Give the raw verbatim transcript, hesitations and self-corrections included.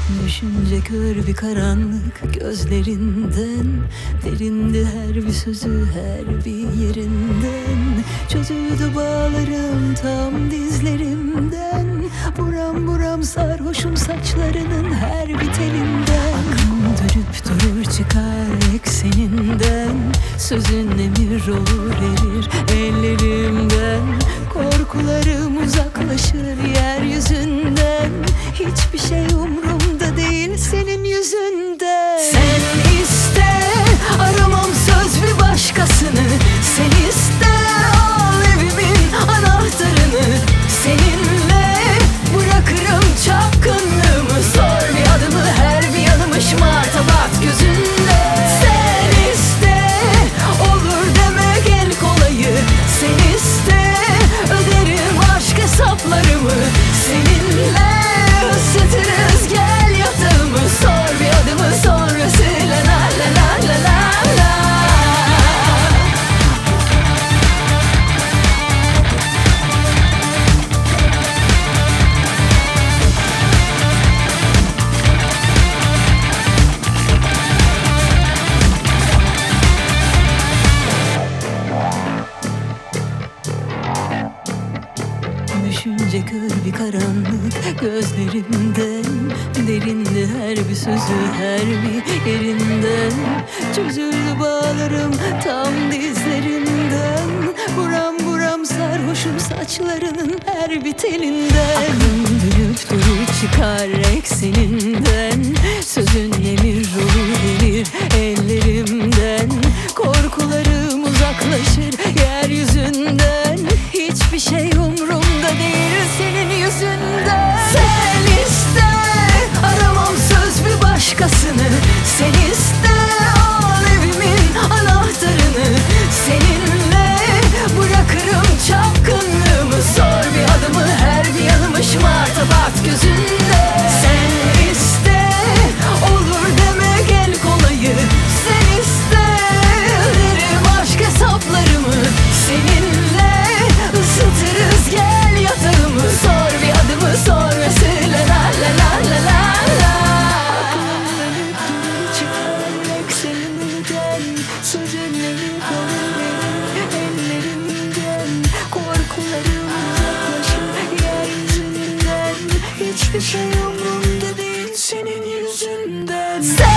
Düşünce kör bir karanlık gözlerinden, derindi her bir sözü her bir yerinden. Çözüldü bağlarım tam dizlerimden, buram buram sarhoşum saçlarının her bir telinden. Aklım dönüp durur çıkar ekseninden, sözün emir olur erir ellerimden. Korkularım uzaklaşır yeryüzünden, hiçbir şey umrumda değil senin yüzünden. Sen iste, aramam söz bir başkasını. Sen iste, al evimin anahtarını. Seninle bırakırım çapkınlığımı. Sor bir adımı, her bir yanımı şımartabat gözünde. Sen iste, olur demek en kolayı. Sen iste, öderim aşk hesaplarımı. Seninle ısıtırız gel yatağımı. Sor bir adımı sonrası la la la la la la la. Düşünce kör bir karanlık gözlerimden, derindi her bir sözü her bir yerinden. Çözüldü bağlarım tam dizlerimden, buram buram sarhoşum saçlarının her bir telinden. Aklım dönüp durur çıkar ekseninden, sözün emir olur gelir ellerimden. Korkularım uzaklaşır yeryüzünden, hiçbir şey umrumda değil senin yüzünden. Sen iste, aramam söz bir başkasını. Sen iste, al evimin anahtarını. Seninle bırakırım çapkınlığımı. Sor bir adımı, her bir yanımı şımartabat gözünde. Sen iste, olur demek en kolayı. Sen iste, öderim aşk hesaplarımı. Seninle ısıtırız gel yatağımı. Sor bir adımı sonrası la la la la la la la. Aklımdan hep çıkar ekseninden, sözünle bir olur ellerimden. Korkularım uzaklaşır yeryüzünden, hiçbir şey umurumda değil senin yüzünden. Sen